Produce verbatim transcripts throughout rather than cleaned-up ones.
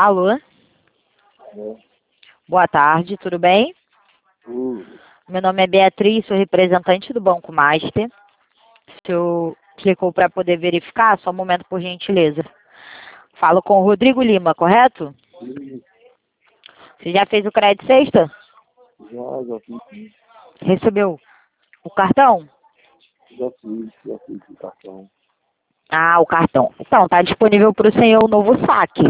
Alô? É. Boa tarde, tudo bem? Uh, Meu nome é Beatriz, sou representante do Banco Master. O senhor clicou para poder verificar? Só um momento, por gentileza. Falo com o Rodrigo Lima, correto? sim, Você já fez o crédito sexta? já, já fiz, Recebeu o cartão? já fiz, já fiz o cartão. Ah, o cartão. Então, está disponível para o senhor o novo saque.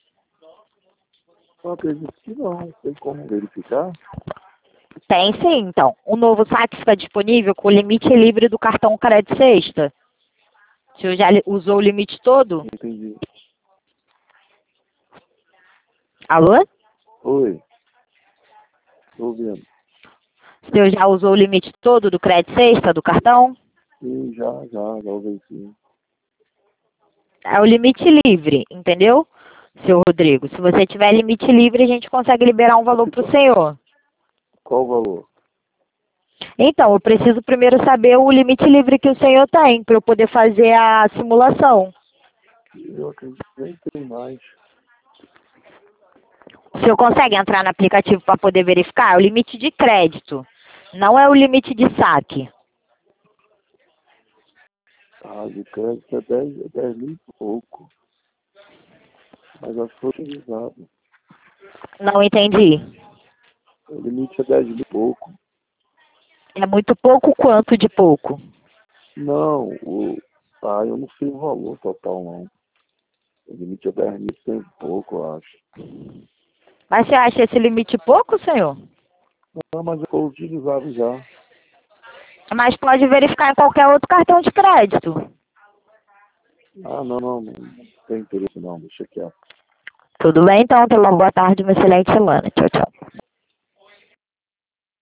Eu acredito que não, tem como verificar? Tem sim, então. O novo saque está disponível com o limite livre do cartão crédito sexta. O senhor já li- usou o limite todo? Entendi. Alô? Oi, tô ouvindo. O senhor já usou o limite todo do crédito sexta do cartão? Sim, já, já, já ouvi sim. É o limite livre, entendeu? Seu Rodrigo, se você tiver limite livre, a gente consegue liberar um valor para o senhor. Qual o valor? Então, eu preciso primeiro saber o limite livre que o senhor tem, para eu poder fazer a simulação. Eu acredito que nem tem mais. O senhor consegue entrar no aplicativo para poder verificar? É o limite de crédito, não é o limite de saque. Ah, de crédito é dez, é dez mil e pouco. Mas acho que foi utilizado. Não entendi. O limite é dez mil e pouco. É muito pouco quanto de pouco? Não, o, ah, eu não sei o valor total não. O limite é dez mil e cem e pouco, eu acho. Mas você acha esse limite pouco, senhor? Não, mas eu utilizado já. Mas pode verificar em qualquer outro cartão de crédito. Ah, não, não, não tem interesse não, deixa quieto. Tudo bem, então. Tenha uma boa tarde, uma excelente semana. Tchau, tchau.